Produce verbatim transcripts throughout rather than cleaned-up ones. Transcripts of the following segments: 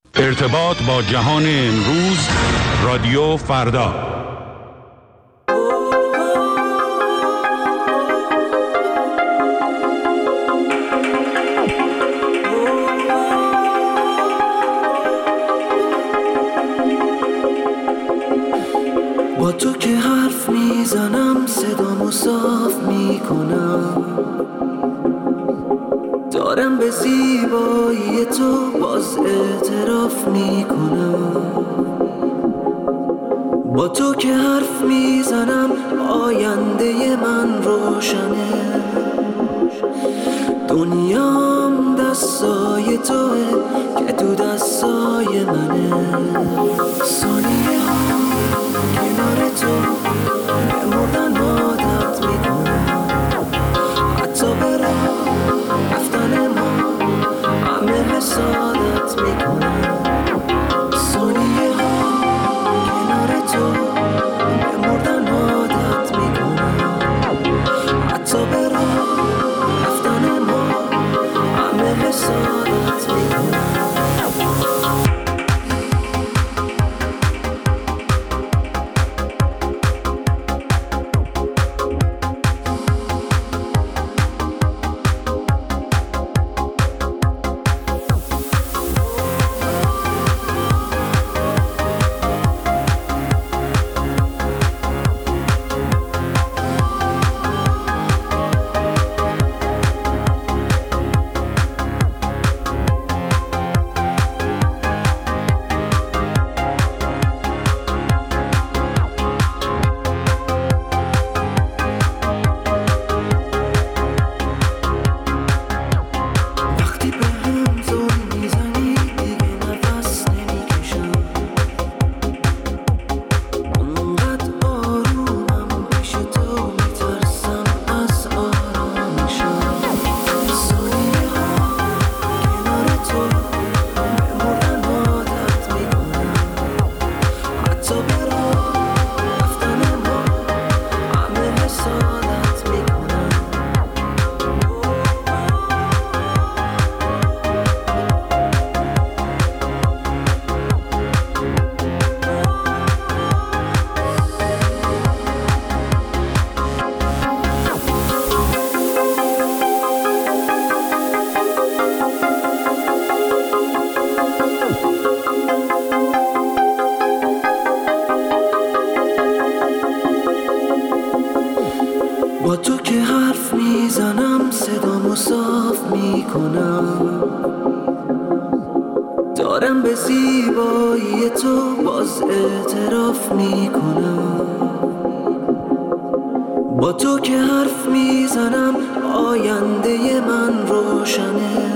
ارتباط با جهان امروز، رادیو فردا. با تو که حرف میزنم صدامو صاف میکنم، دارم به زیبایی تو باز اعتراف میکنم. با تو که حرف میزنم آینده من روشنه، دنیام دستای توه که تو دستای منه. ثانیه ها کنار تو به مردن عادت میکنم، حتی به راه رفتن ما همه حسادت میکنم. ثانیه ها کنار تو به مردن عادت میکنم، حتی به راه رفتن ما همه حسادت میکنم. با تو که حرف میزنم صدامو صاف میکنم، دارم به زیبایی تو باز اعتراف میکنم. با تو که حرف میزنم آینده من روشنه،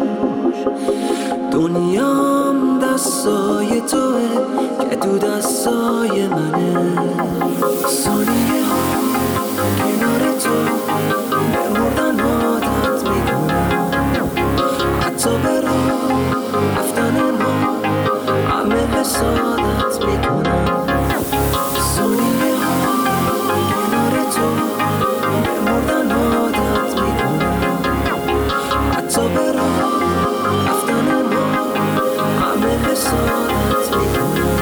دنیام دستای توه که تو دستای منه. ثانیه ها کنار تو به مردن عادت میکنم، حتی به راه رفتن ما همه حسادت میکنم. ثانیه ها کنار تو به مردن عادت میکنم، حتی به راه رفتن ما همه حسادت میکنم.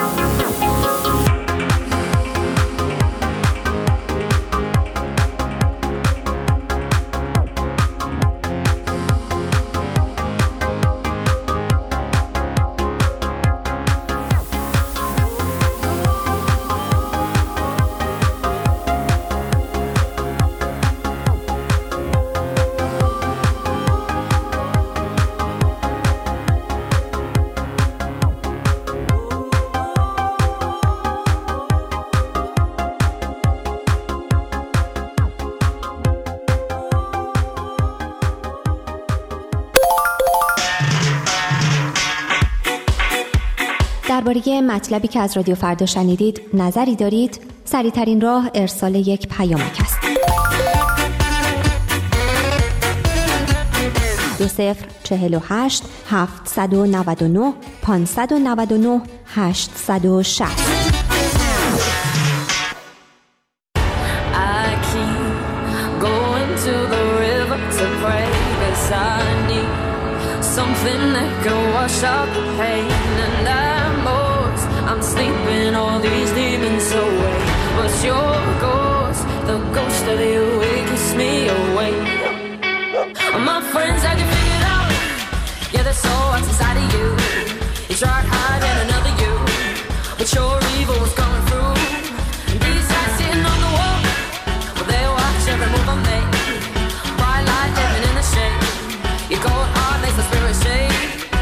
درباره مطلبی که از رادیو فردا شنیدید نظری دارید؟ سریع‌ترین راه ارسال یک پیامک است. دو صفر چهل و هشت هفتصد و نود و نه پانصد و نود و نه هشتصد و شصت. Something that can work. wash out the pain. And at most, I'm sleeping all these demons away. But your ghost, the ghost of you, it keeps me awake. My friends had you figured out. Yeah, there's so what's inside of you. You tried hiding another you, but your evil was coming through. And these guys sitting on the wall, well, they watch every move I make. Bright light living in the shade. Your cold heart makes the spirit shake.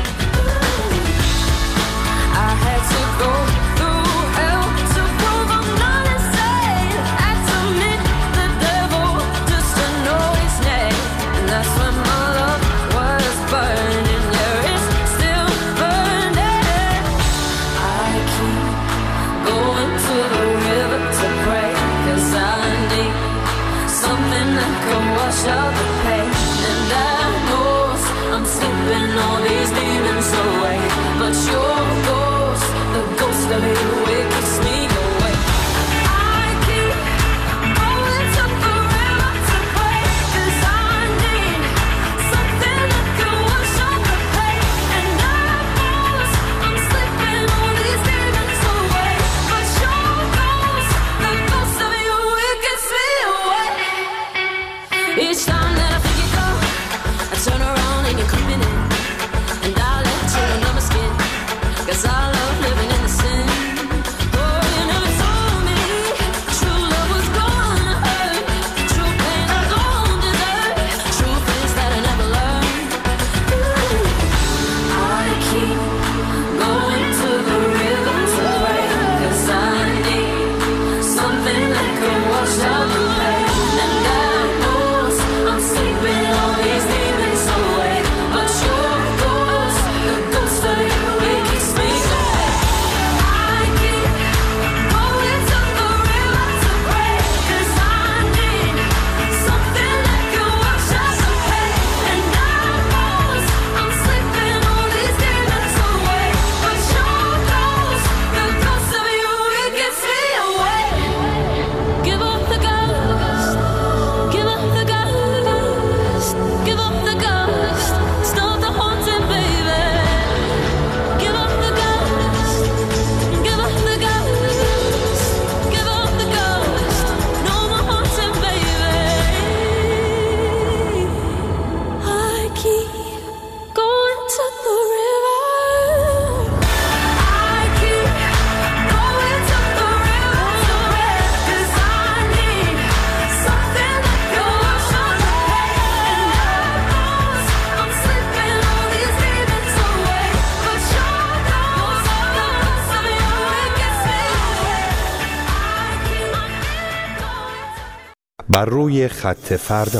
I had to go through hell to prove I'm not insane. Had to meet the devil just to know his name. And that's when my love was burning. Yeah, it's still burning. I keep going to the river to pray, 'cause I need something that can wash out the pain. And I know I'm sleeping all these demons away. But your ghost, the ghost of you, it keeps me awake. I keep going to the river to pray, 'cause I need something that can wash out the pain. And I know I'm sleeping all these demons away. But your ghost, the ghost of you, it keeps me awake. Each time that I think you go, I turn around and you're creeping in. And I let you under my skin, 'cause I love living in the sin. Oh, you never told me true love was gonna hurt. True pain I don't deserve. True things that I never learned. Ooh. I keep going to the river to pray, 'cause I need something that can wash out the pain. And I know I'm sleeping all these demons away. But your ghost, the ghost of you, it keeps me awake. I keep going to the river to pray, 'cause I need something that can wash out the pain. And I know I'm sleeping all these demons away. But your ghost, the ghost of you, it keeps me awake. Give up the ghost, give up the ghost, give up the ghost, stop the haunting, baby. Give up the ghost, give up the ghost, give up the ghost, no more haunting, baby. I keep going to the river. I keep going to the river to pray, 'cause I need something that can wash out the pain. And I know I'm sleeping all these demons away. But your ghost, the ghost of you, it gets me away. I keep going. بر روی خط فردا.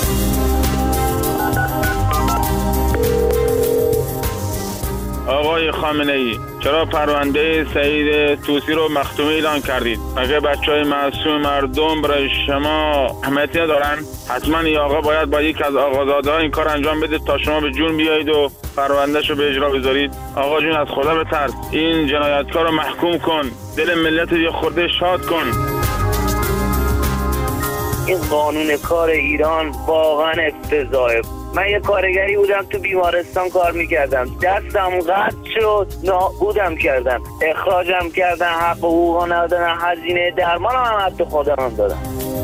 آقای خامنه‌ای، چرا پرونده سعید طوسی رو مختومی اعلان کردید؟ مگه بچهای معصوم مردم برای شما اهمیتی ندارن؟ حتما این آقا باید با یک از آقازاده‌ها این کار انجام بده تا شما به جون بیایید و پروندهش رو به اجرا بذارید. آقا جون، از خدا بترس، این جنایتکار رو محکوم کن، دل ملت رو یه خورده شاد کن. این قانون کار ایران واقعا افتضاحه. من یه کارگری بودم، تو بیمارستان کار میکردم، دستم قطع شد، نابودم کردن، اخراجم کردن، حق حقوق ندادن، هزینه درمان هم حتی خودم دادم.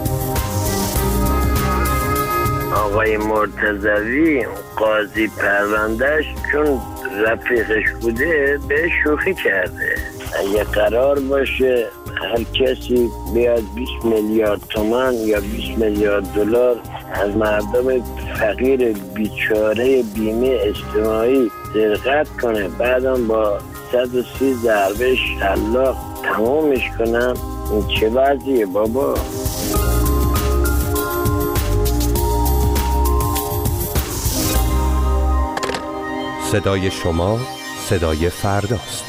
آقای مرتضوی قاضی پروندهش چون رفیقش بوده به شوخی کرده. اگه قرار باشه هر کسی بیاد بیست میلیارد تومان یا بیست میلیارد دلار از مردم فقیر بیچاره بیمه اجتماعی سرقت کنه، بعدم با صد و سی ضربه شلاق تمامش کنم، این چه وضعیه بابا؟ صدای شما صدای فرداست.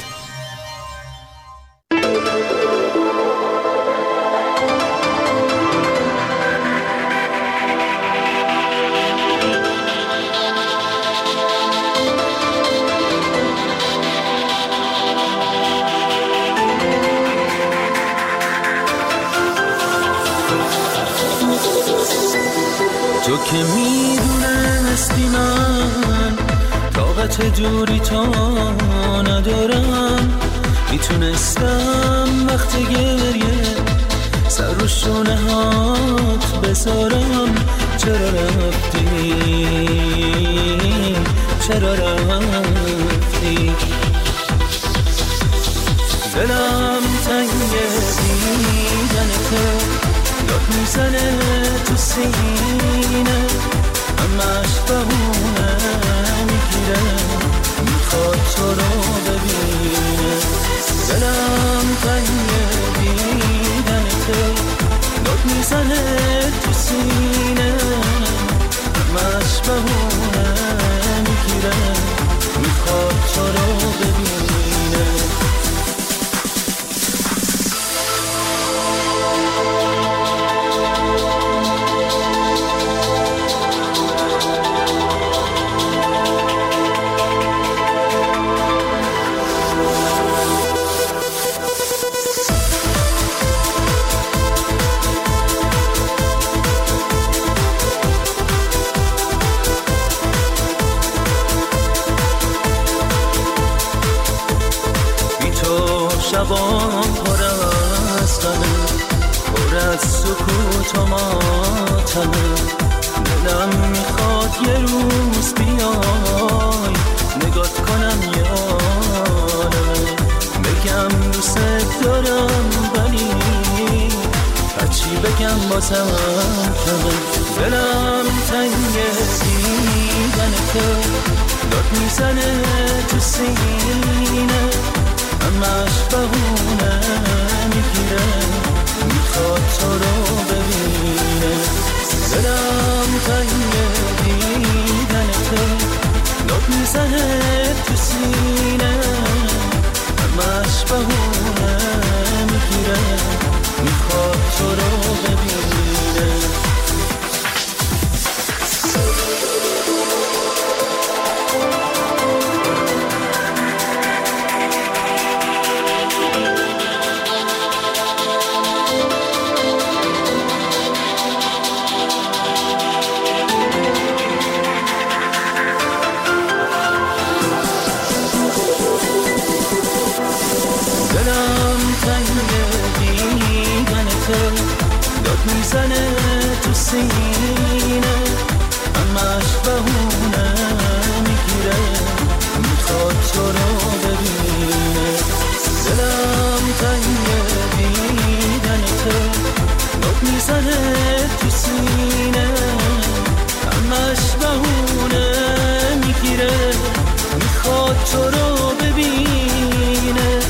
تو که میدونستی من طاقت قدرت دوری تا ندارم، میتونستم وقت گریه سر رو شونه هات بذارم. چرا رفتی چرا رفتی؟ دلم تنگ دیدن تو، داد میزنه تو سینه، همش بهونه میگیره میخواد تو رو ببینه. دلم تنگ دیدن تو، داد میزنه تو سینه، همش بهونه میگیره میخواد تو رو ببینه. شبام پر از غمه، پر از سکوت و ماتمه. دلم میخواد یه روز بیای نگات کنم یادمه، بگم دوست دارم ولی هرچی بگم بازم کمه. دلم تنگ دیدن تو، داد میزنه تو سینه، همش بهونه میگیره میخواد تو رو ببینه. دلم تنگ دیدن تو، داد میزنه تو سینه، همش بهونه میگیره میخواد تو رو ببینه. میزنه تو سینه، همش بهونه میگیره میخواد تو رو ببینه. دلم تنگ دیدن تو، داد میزنه تو سینه، همش بهونه میگیره میخواد تو رو ببینه.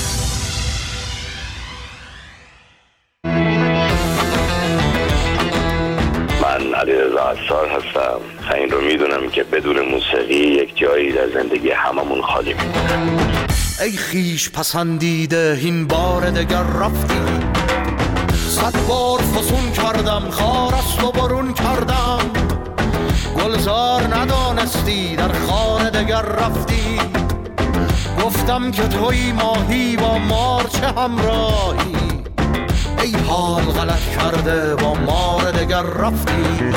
علیرضا عصار هستم. این رو میدونم که بدون موسیقی یک جایی در زندگی هممون خالی میمونه. ای خیش پسندیده این بار دگر رفتی، صد بار فسون کردم خارست و برون کردم، گلزار ندانستی در خانه دگر رفتی. گفتم که توی ماهی با مار چه همراهی، ای حال غلط کرده با مار دگر رفتی.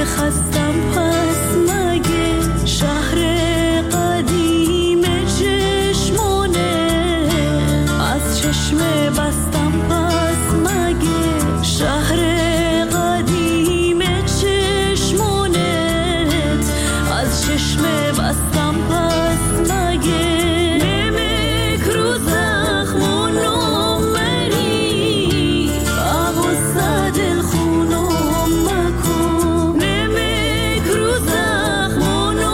خستم پس مگه شهر قدیم چشمونه از چشم بستم پس مگه شهر قدیم چشمونت از چشم بستم پس مگه نمک رو زخمونو مری آغوصا دل خونو مکن نمک رو زخمونو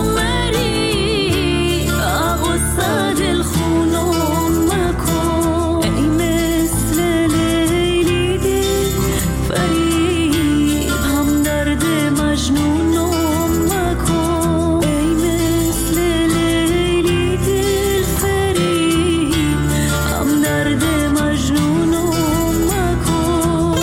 مری آغوصا دل خونو مکن ای مثل لیلی دل فریب هم درد مجنونو مکن ای مثل لیلی دل فریب هم درد مجنونو مکن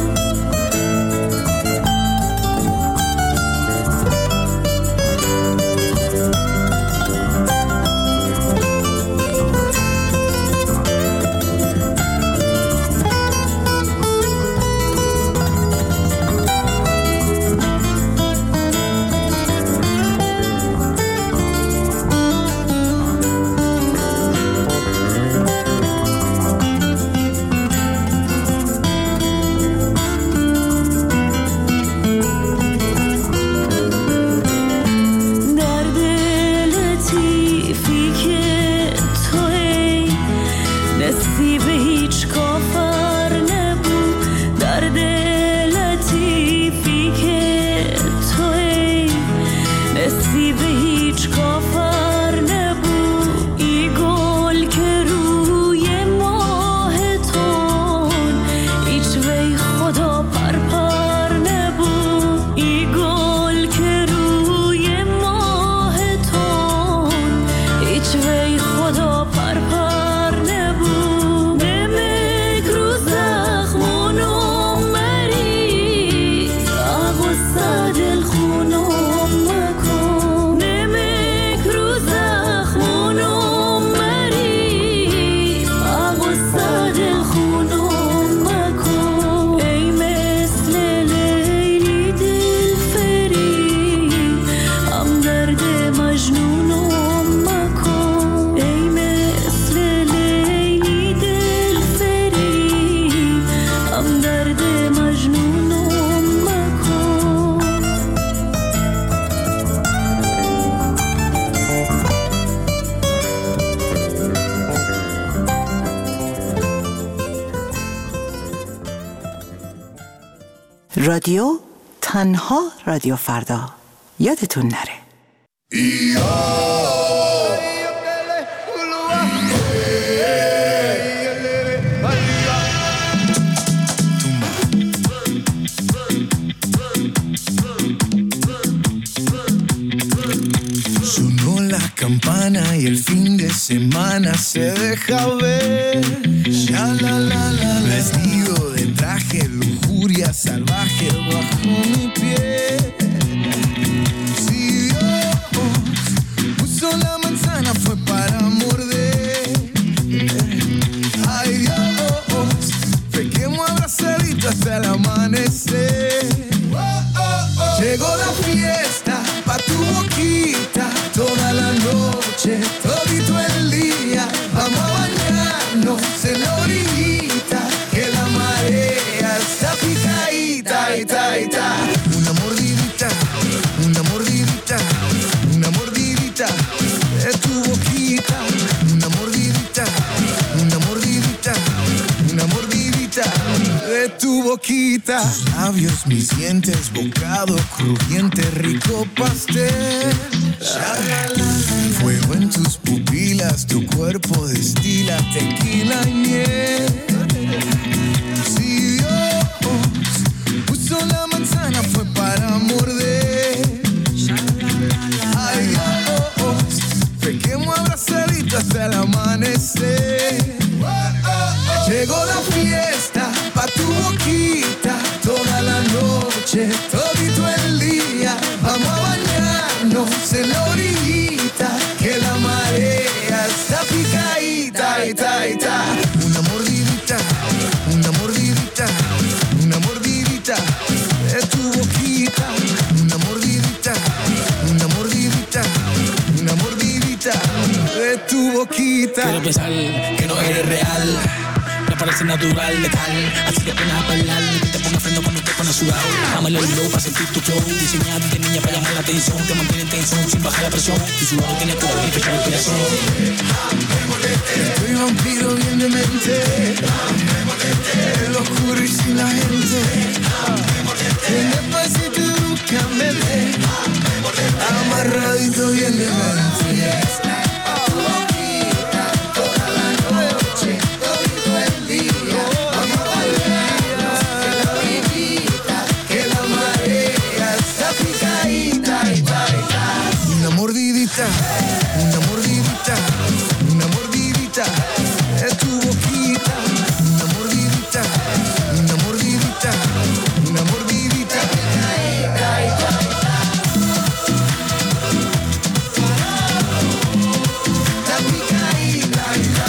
درد لطیفی که توی نصیب هیچ کافر نبود درد لطیفی که توی نصیب هیچ کافر نبود ای گل که روی ماه تون هیچ وی خدا پرپر نبود ای گل که روی ماه تون هیچ وی خدا پرپر نبود نمک رو زخمونو مری آغوصا دل خونو مکن نمک رو زخمونو مری آغوصا دل خونو مکن ای مثل لیلی دل فریب هم درد مجنونو مکن ای مثل لیلی دل فریب هم درد مجنونو مکن رادیو تنها رادیو فردا یادتون نره. Sonó la campana y el fin de semana se deja ver. Ya la la la, vestido de traje, lujuria salvaje bajo mi piel. Si Dios puso la manzana fue para morder. Ay Dios, pequemos abrazadito hasta el amanecer. Llegó la fiesta pa' tu boquita, toda la noche, todito el día. Vamos a bañarnos en la orillita, que la marea está picadita, ita, ita. Una mordidita, una mordidita, una mordidita de tu boquita. Una mordidita, una mordidita, una mordidita de tu boquita. Tus labios, mis dientes, bocado crujiente, rico pastel. Fuego en tus pupilas, tu cuerpo destila tequila y miel. Si Dios puso la manzana fue para morder. Ay Dios, pequemos abrazadito hasta el amanecer. Llegó la fiesta pa' tu boquita, toda la noche, todito el día. Vamos a bañarnos en la orillita, que la marea está picadita, ita, ita. Una mordidita, una mordidita, una mordidita de tu boquita. boquita. Quiero pensar que no eres real. Me parece natural, letal. Así que apenas a bailar, que te ponga freno cuando te pones sudado. Dámelo el glow para sentir tu flow. Diseñado de niña para llamar la atención. Te mantiene en tensión sin bajar la presión. Tu sudor tiene tu y la respiración. Estoy vampiro bien de mente. El oscuro y sin la gente. En despacito y bruscamente. Amarradito bien de mente. Una mordidita, una mordidita, es tu boquita. Una mordidita, una mordidita, una mordidita. La picadita,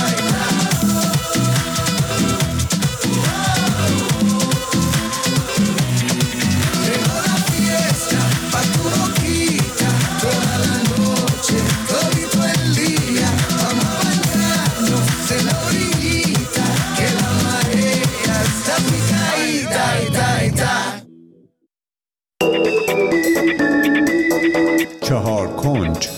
llegó la fiesta pa' tu boquita, toda la noche. Todito el día, vamos a bañarnos en la orillita, que la marea está picadita, ita, ita. چهار کنج.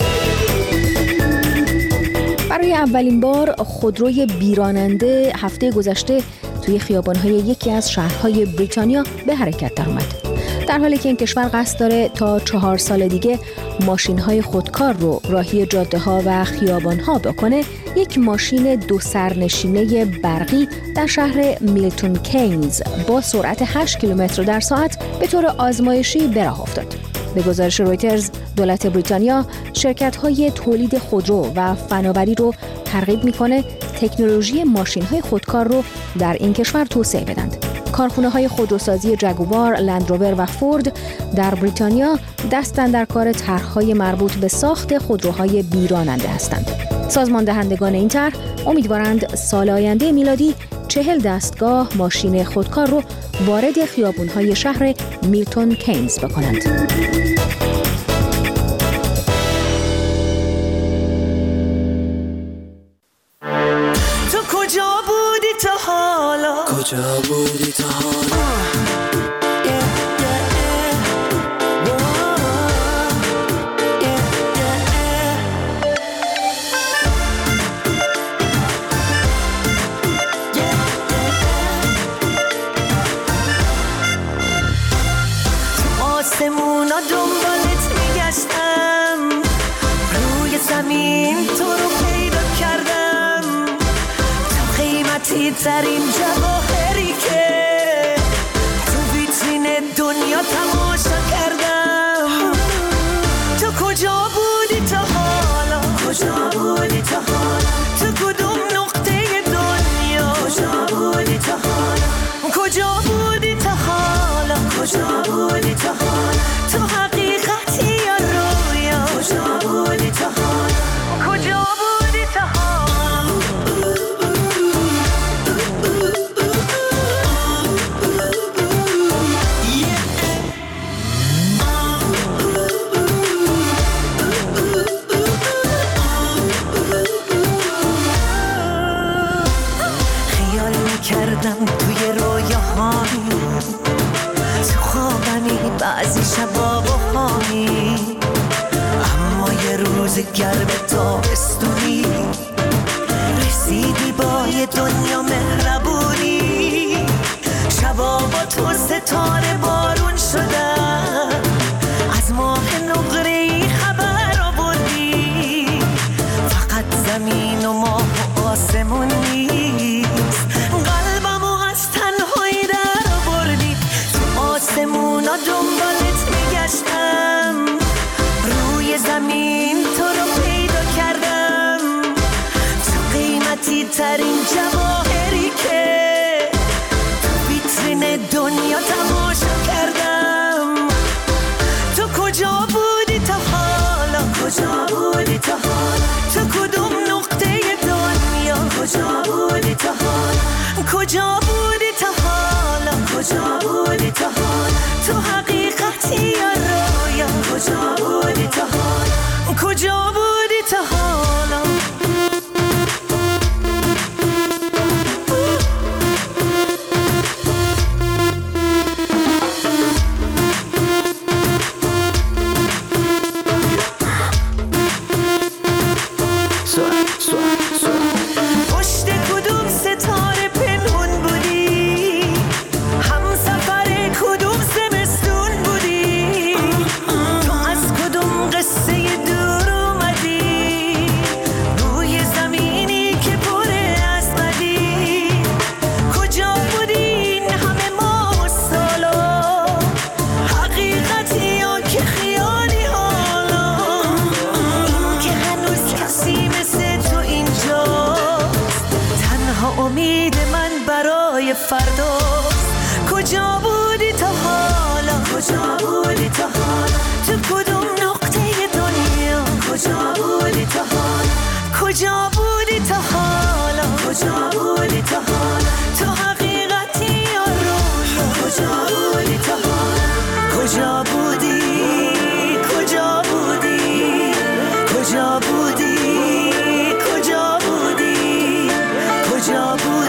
برای اولین بار خودروی بیراننده هفته گذشته توی خیابان‌های یکی از شهرهای بریتانیا به حرکت درآمد. در حالی که این کشور قصد داره تا چهار سال دیگه ماشین‌های خودکار رو راهی جاده‌ها و خیابان‌ها بکنه، یک ماشین دو سرنشینه برقی در شهر میلتون کینز با سرعت هشت کیلومتر در ساعت به طور آزمایشی به راه افتاد. به گزارش رویترز، دولت بریتانیا شرکت‌های تولید خودرو و فناوری رو ترغیب می‌کنه تکنولوژی ماشین‌های خودکار رو در این کشور توسعه بدند. کارخانه‌های خودروسازی جگوار، لندروور و فورد در بریتانیا دستن در کار طرح‌های مربوط به ساخت خودروهای بیراننده هستند. سازمان دهندگان این طرح امیدوارند سال آینده میلادی چهل دستگاه ماشین خودکار رو وارد خیابون‌های شهر میلتون کینز بکنند. تو کجا بودی تا حالا؟ کجا بودی تا حالا؟ آسمونا دنبالت میگشتم، روی زمین تو رو پیدا کردم، تو قیمتی ترین جواهری که تو ویترین دنیا تماشا کردم. تو کجا بودی تا حالا؟ کجا بودی تا حالا؟ تو کدوم نقطه دنیا؟ کجا بودی تا حالا؟ کجا بودی تا حالا؟ کجا بودی تا حالا؟ تو حقیقتی یا رویا؟ کجا بودی تا حالا؟ کجا بودی تا حالا؟ خیال میکردم توی رویاهایی، تو خوابمی بعضی شبا بخوانی، اما یه روز گرم تابستونی رسیدی با یه دنیا مهربونی. شبا با تو ستاره بارون شدن، از ماه نقره‌ای خبر آوردی. فقط زمین و ماه و آسمون نیست، قلبمو از تنهایی در آوردی. تو آسمونا دنبالت میگشتم، روی زمین تو رو پیدا کردم، تو قیمتی ترین جواهری که تو ویترین دنیا تماشا کردم. تو کجا بودی تا حالا؟ کجا بودی تا حالا؟ تو کدوم نقطه دنیا؟ کجا بودی تا حالا؟ کجا بودی تا حالا؟ کجا بودی تا حالا؟ تو حقیقتی یا رویا؟ کجا بودی تا حالا؟ کجا بودی تا حالا؟ امید من برای فرداست. کجا بودی تا حالا؟ کجا بودی تا حالا؟ تو کدوم نقطه دنیا؟ کجا بودی تا حالا؟ کجا بودی تا حالا؟ کجا بودی تا حالا؟ تو حقیقتی یا رویا؟ کجا بودی تا حالا؟ کجا بودی؟ کجا بودی؟ کجا بودی؟ کجا بودی؟ کجا بودی؟